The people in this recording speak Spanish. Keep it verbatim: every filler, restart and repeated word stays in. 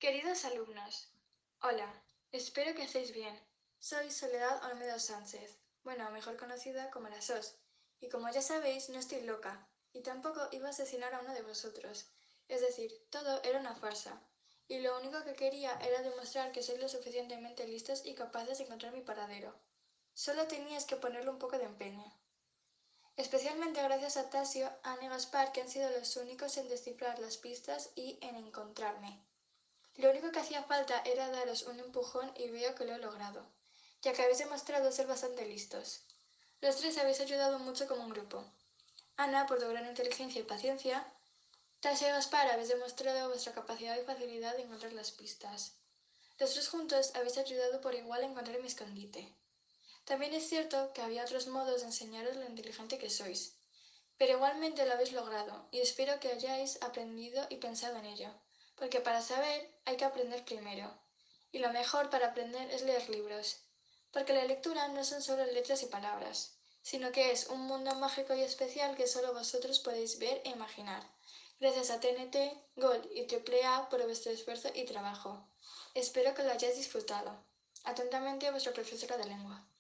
Queridos alumnos, hola, espero que estéis bien. Soy Soledad Olmedo Sánchez, bueno, mejor conocida como la S O S, y como ya sabéis, no estoy loca, y tampoco iba a asesinar a uno de vosotros. Es decir, todo era una farsa, y lo único que quería era demostrar que sois lo suficientemente listos y capaces de encontrar mi paradero. Solo teníais que ponerle un poco de empeño. Especialmente gracias a Tasio, Ana y Gaspar, que han sido los únicos en descifrar las pistas y en encontrarme. Lo único que hacía falta era daros un empujón y veo que lo he logrado, ya que habéis demostrado ser bastante listos. Los tres habéis ayudado mucho como un grupo. Ana, por tu gran inteligencia y paciencia. Tasha y Gaspar, habéis demostrado vuestra capacidad y facilidad de encontrar las pistas. Los tres juntos habéis ayudado por igual a encontrar mi escondite. También es cierto que había otros modos de enseñaros lo inteligente que sois, pero igualmente lo habéis logrado, y espero que hayáis aprendido y pensado en ello, porque para saber hay que aprender primero, y lo mejor para aprender es leer libros, porque la lectura no son solo letras y palabras, sino que es un mundo mágico y especial que solo vosotros podéis ver e imaginar. Gracias a T N T, Gold y Triple A por vuestro esfuerzo y trabajo. Espero que lo hayáis disfrutado. Atentamente, vuestra profesora de lengua.